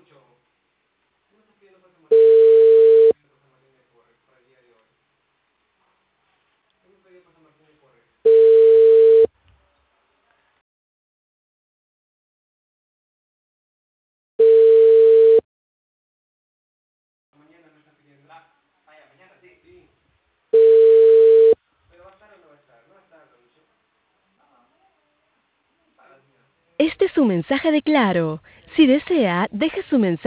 Este es su mensaje de Claro. Si desea, deje su mensaje.